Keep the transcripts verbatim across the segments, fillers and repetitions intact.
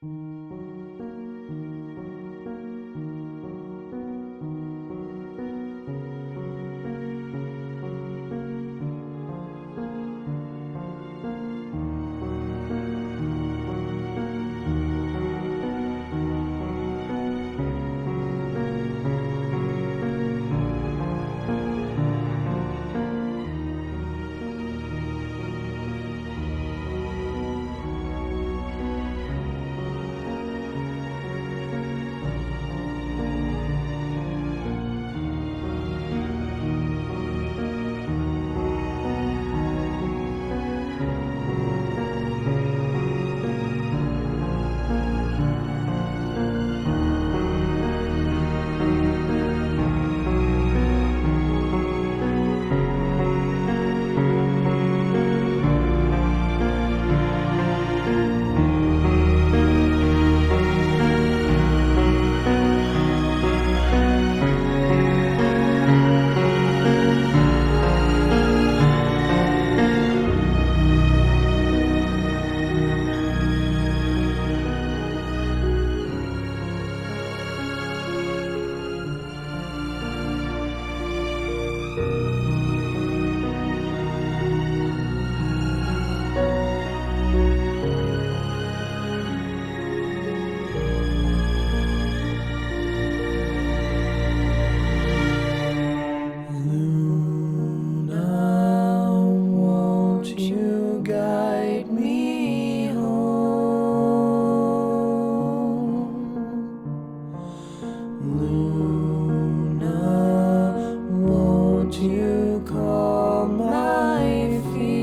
You calm my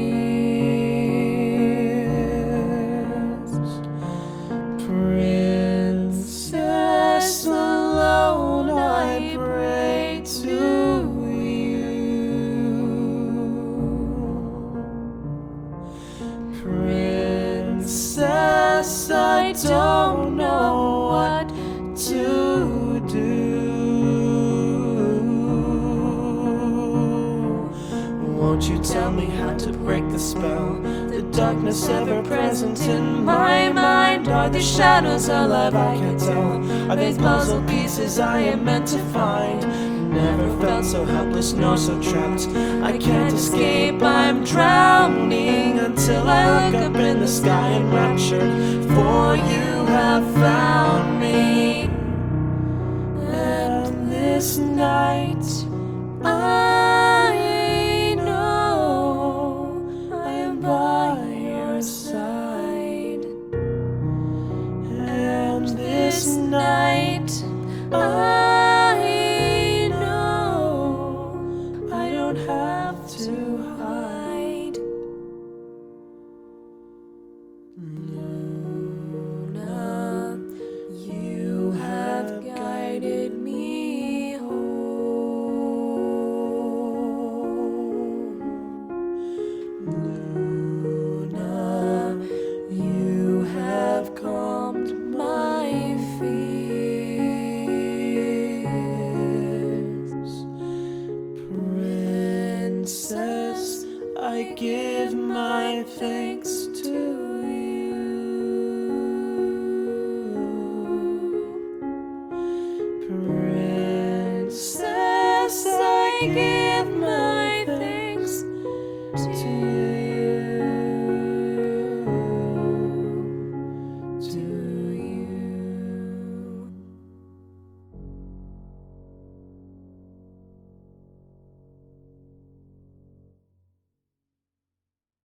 fears, Princess alone, I pray to you. Princess, I don't know what to do. Won't you tell me how to break the spell? The darkness ever present in my mind. Are these shadows alive? I can't tell. Are these puzzle pieces I am meant to find? Never felt so helpless nor so trapped. I can't escape, I'm drowning until I look up in the sky enraptured. For you have found me. And this night I This night, I know I don't have to hide. Luna, you have guided me home. Luna, you have calmed my Princess, I give my thanks to you. Princess, I give